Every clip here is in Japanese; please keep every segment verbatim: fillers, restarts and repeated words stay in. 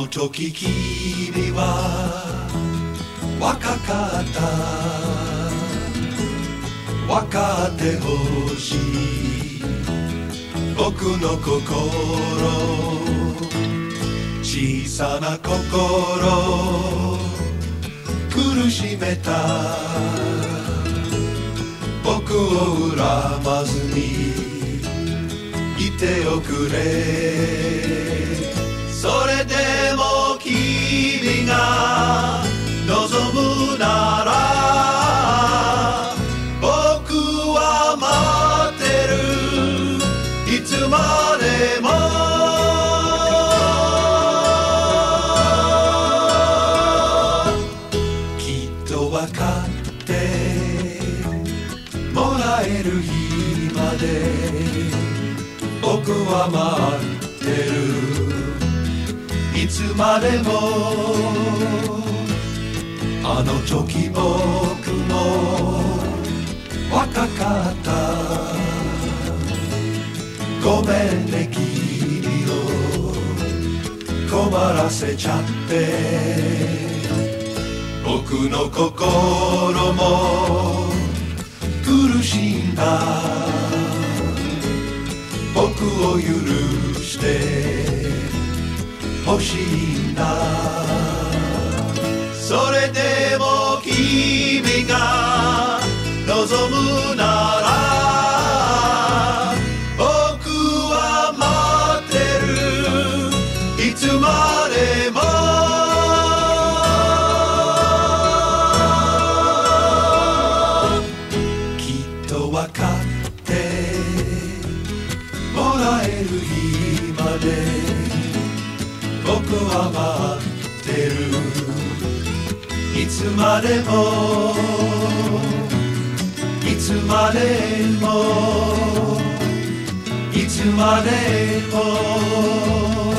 時君は若かった分かってほしい僕の心小さな心苦しめた僕を恨まずにいておくれそれでも君が望むなら僕は待ってるいつまでもきっと分かってもらえる日まで僕は待ってるいつまでもあの時僕も若かったごめんね君を困らせちゃって僕の心も苦しんだ僕を許して欲しいんだそれでも君が望むなら僕は待ってるいつまでもきっと分かってもらえる日まで僕は待ってるいつまでもいつまでもいつまでも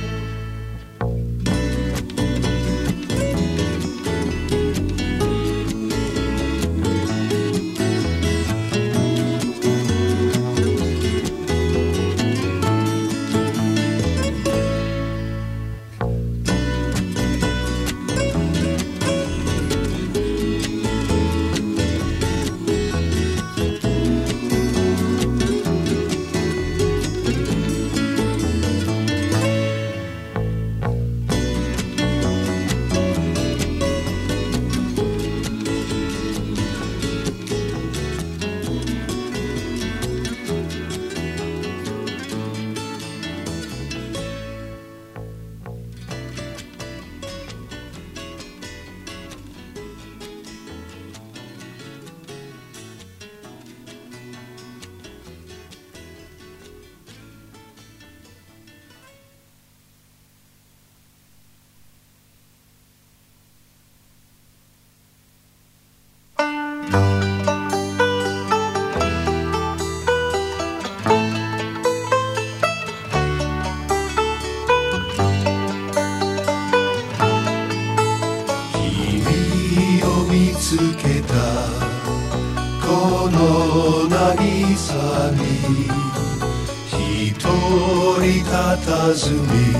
つけたこの渚に一人佇み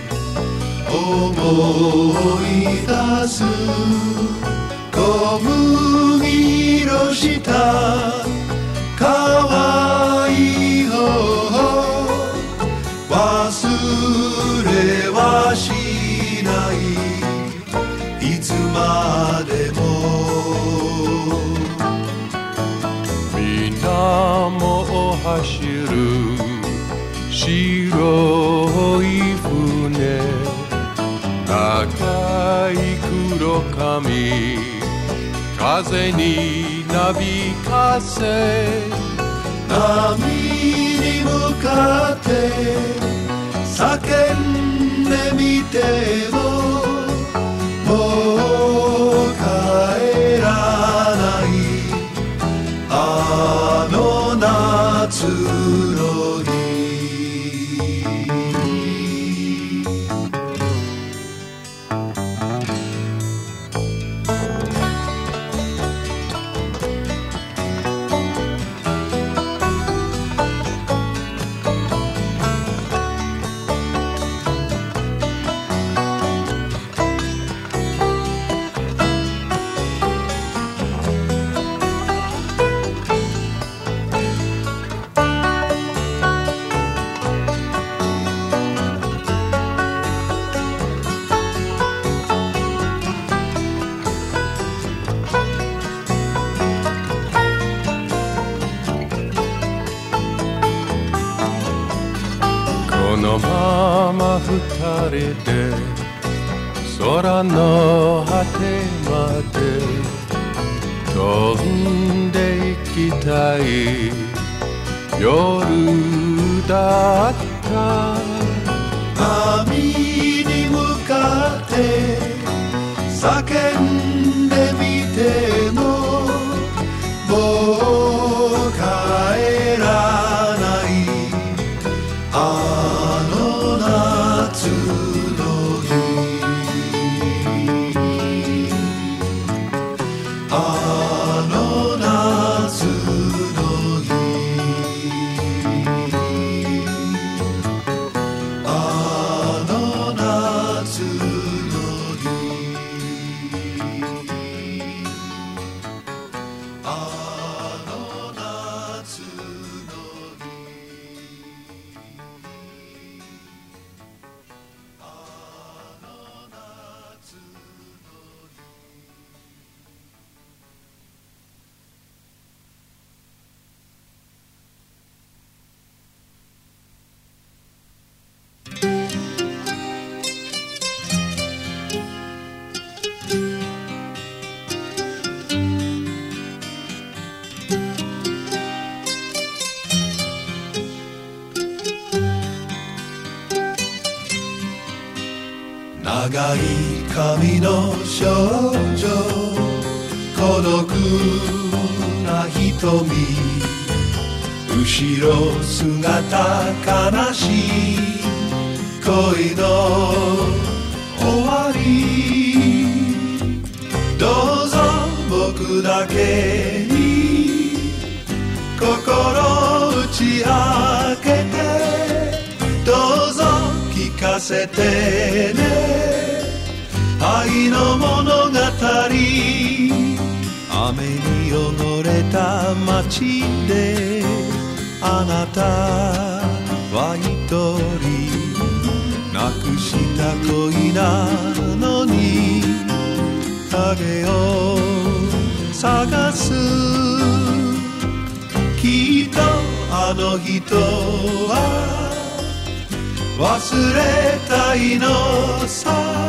思い出す小麦色した可愛い方忘れはしないいつまでも水面を走る白い船赤い黒髪風になびかせ波に向かって叫んでみてももう帰らないあの夏の日れて空の果てまで飛んで行きたい夜だった波に向かって叫んでみてももう帰らないあの夏の日あの夏の日あの夏の日あの夏の日長い髪の少女孤独な瞳後ろ姿悲しい恋の終わりどうぞ僕だけに心打ち明けてどうぞ聞かせてね愛の物語雨に汚れた街であなたは一人なくした恋なのに影を探すきっとあの人は忘れたいのさ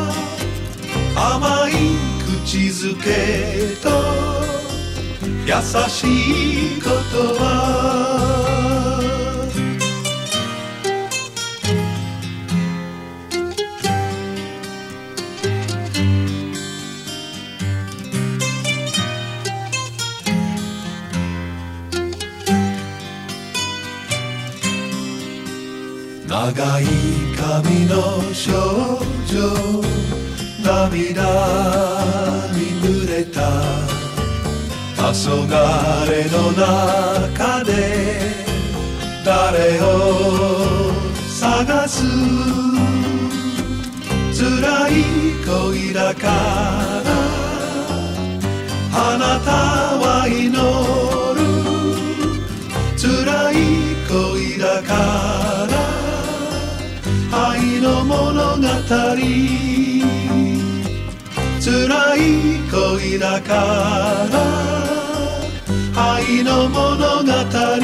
甘い口づけと優しい言葉長い髪の少女涙に濡れた黄昏の中で誰を探す辛い恋だからあなたは祈る辛い恋だから愛の物語辛い恋だから愛の物語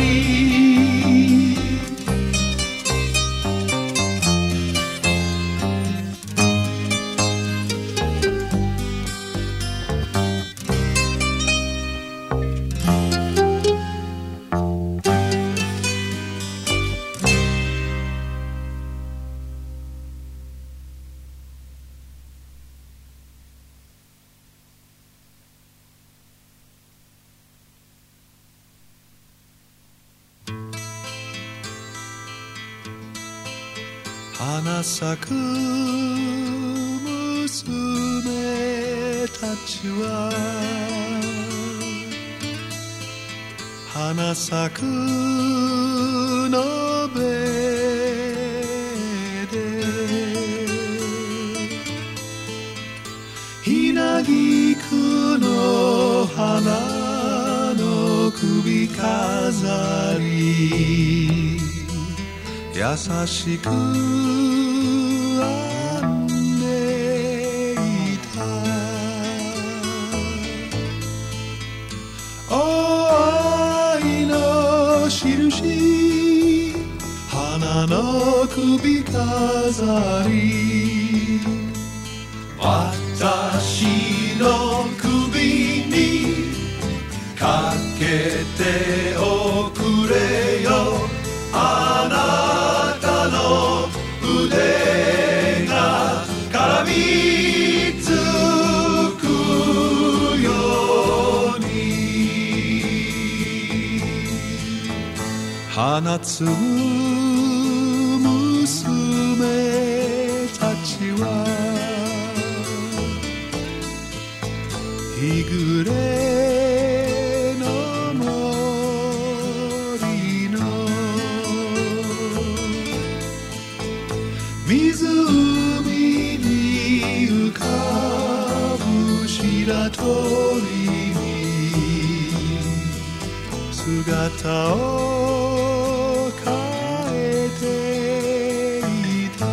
花咲く娘たちは花咲くのべでひなぎくの花の首飾り優しく編んでいたお愛の印花の首飾り私の首にかけておくれよあなたの腕が絡みつくように放つ娘たちは日暮れの森の湖に浮かぶ白鳥に姿を変えていた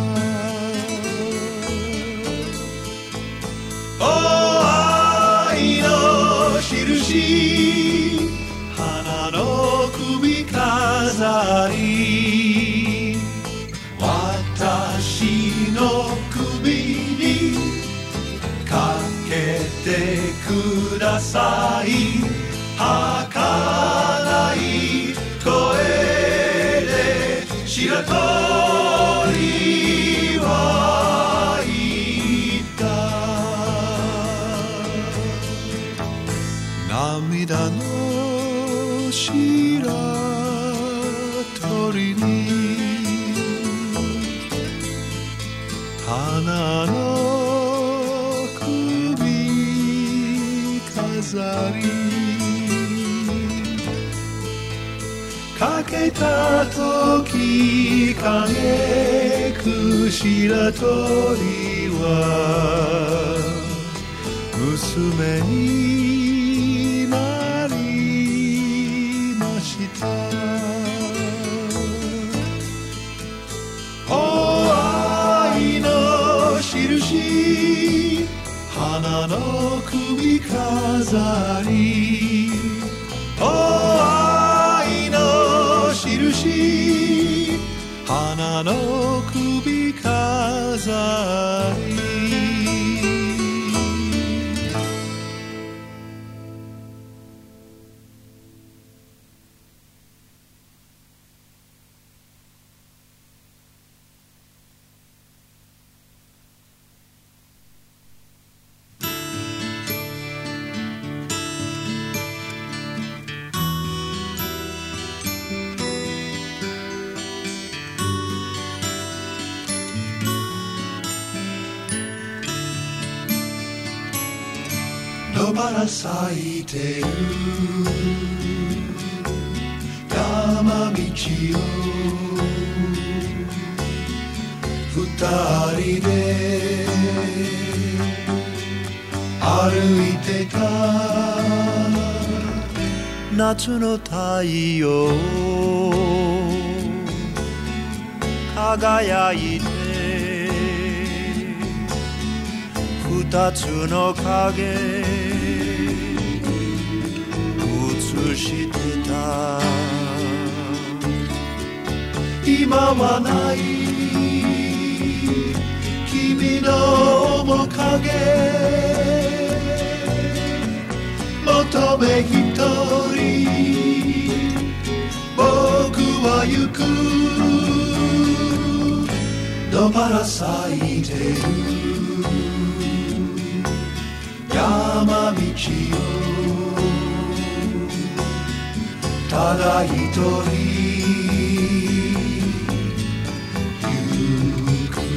花の首飾り私の首にかけてください儚い声で白鳥は言った涙の白鳥に花の首飾りかけた時輝く白鳥は娘になりましたお愛の印花の首飾りお愛の印花の首飾り野原咲いてる山道を二人で歩いてた夏の太陽輝いて二つの影映してた今はない君の面影求め一人僕は行く野原咲いてる山道をただ一人行く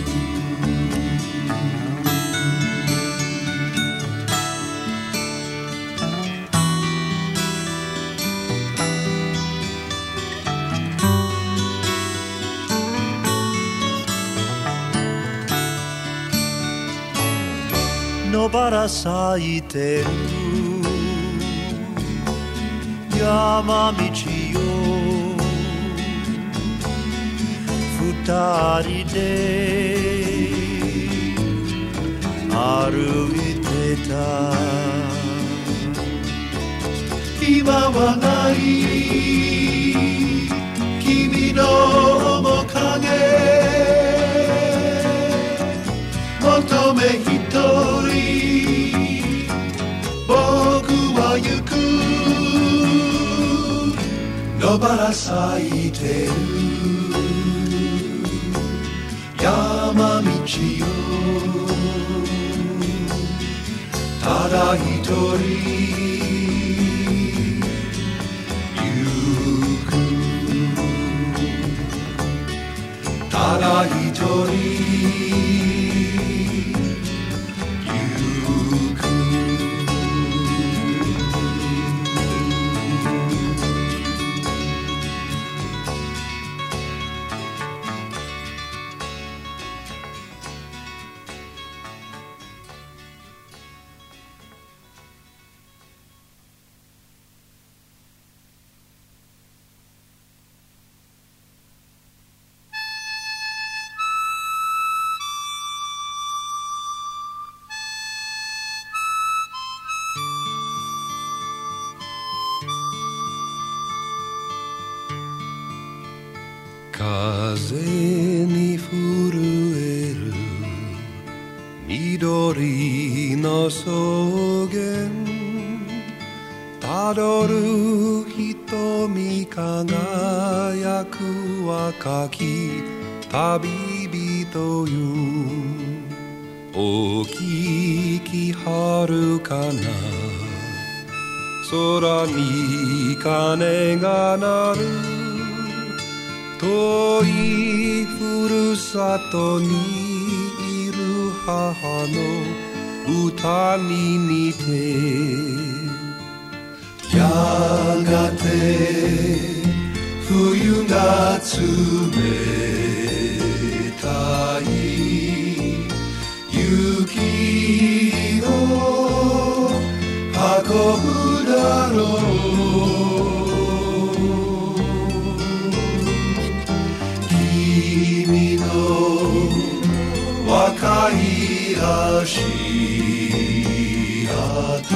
野原咲いてる山道よ二人で歩いてた今はない君の面影求め一人野バラ咲いてる山道よただ一人行くただ一人風に震える緑の草原たどる瞳輝く若き旅人よお聞きはるかな空に鐘が鳴る遠いふるさとにいる母の歌に似てやがて冬が冷たい雪を運ぶだろう若い足跡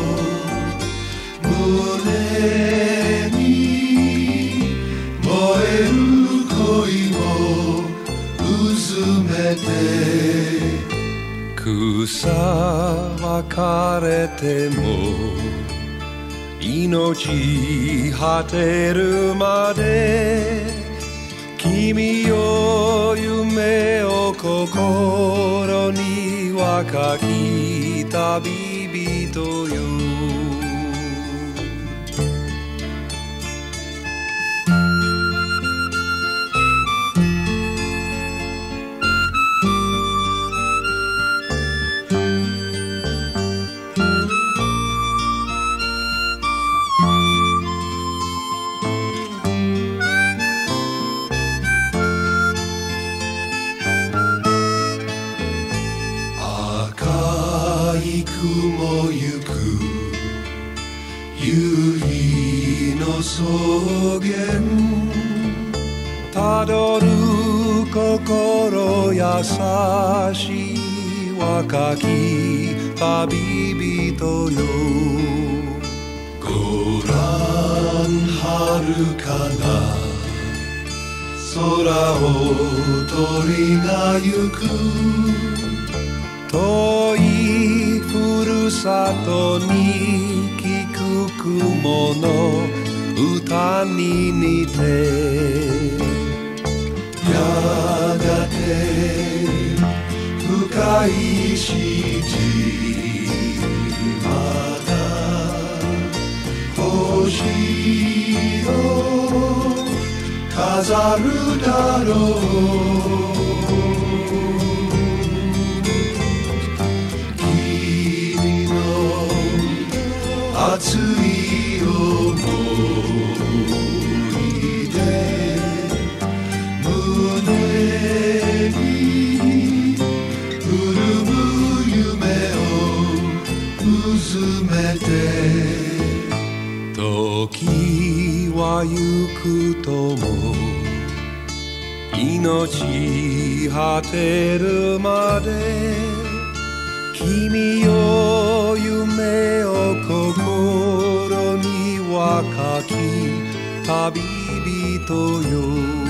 胸に燃える恋をうずめて草は枯れても命果てるまで君よ夢を心に若き旅人よ雲ゆく夕日の草原たどる心優しい若き旅人よご覧遥かな空を鳥がゆく遠いふるさとに聞く雲の歌に似てやがて深い七まだ星を飾るだろう熱い想いで胸に潤む夢をうずめて時はゆくとも命果てるまで君よ夢を心に若き旅人よ